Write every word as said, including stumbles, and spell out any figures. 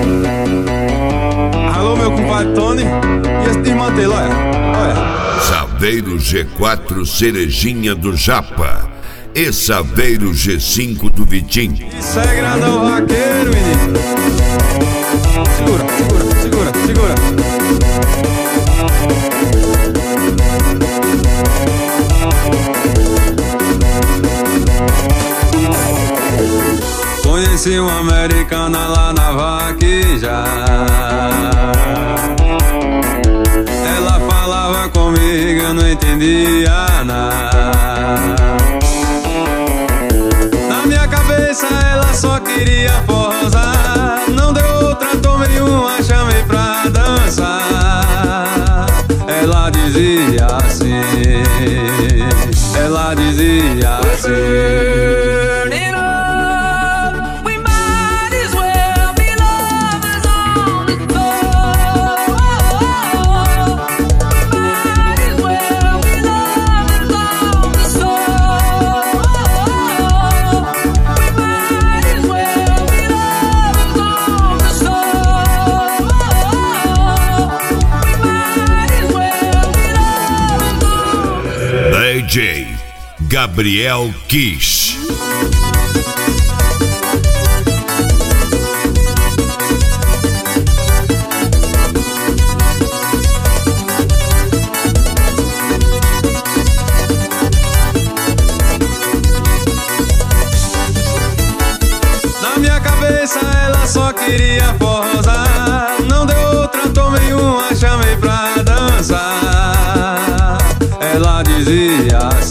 Alô, meu compadre Tony. E esse desmantelo, olha, olha. Saveiro G quatro Cerejinha do Japa e Saveiro G cinco do Vitim. Isso é grandão vaqueiro, menino. Segura, segura, segura, segura. Conheci uma americana lá na vaqueja. Ela falava comigo, eu não entendia nada. Na minha cabeça ela só queria forrosar. Não deu outra, tomei uma, chamei pra dançar. Ela dizia assim, ela dizia assim. D J Gabriel Kiss. Na minha cabeça ela só queria forrosar. Não deu outra, tomei uma, chamei pra dançar. Ela dizia assim.